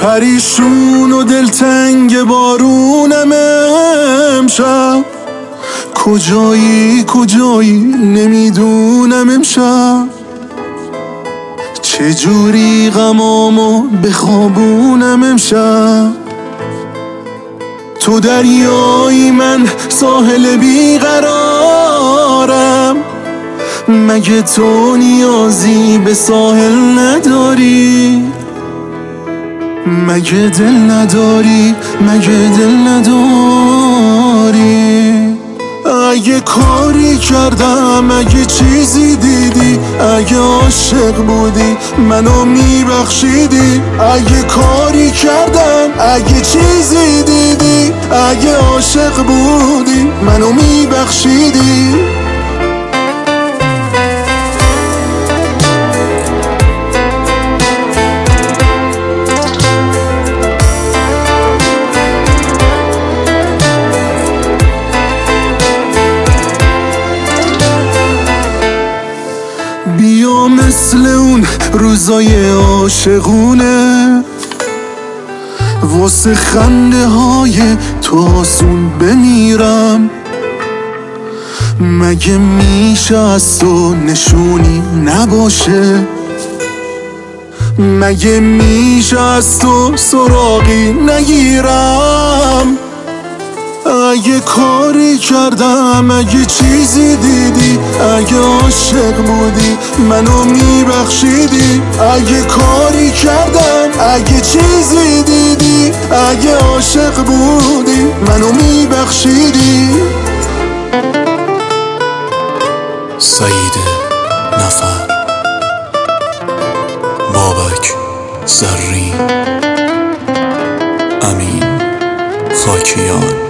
پریشون و دلتنگ بارونم امشب. کجایی نمیدونم امشب چجوری غمامو بخوابونم امشب. تو دریایی من ساحل بیقرارم، مگه تو نیازی به ساحل نداری؟ مگه دل نداری؟ اگه کاری کردم، اگه چیزی دیدی، اگه عاشق بودی منو میبخشیدی. اگه کاری کردم، اگه چیزی دیدی، اگه عاشق بودی منو میبخشیدی. بیا مثل اون روزای عاشقونه، واسه خنده های تو آسون بمیرم. مگه میشه از تو نشونی نباشه؟ مگه میشه از تو سراغی نگیرم؟ اگه کاری کردم، اگه چیزی دیدی، اگه عاشق بودی منو میبخشیدی. اگه کاری کردم، اگه چیزی دیدی، اگه عاشق بودی منو میبخشیدی. سعید نفر، بابک زرین، امین خاکیان.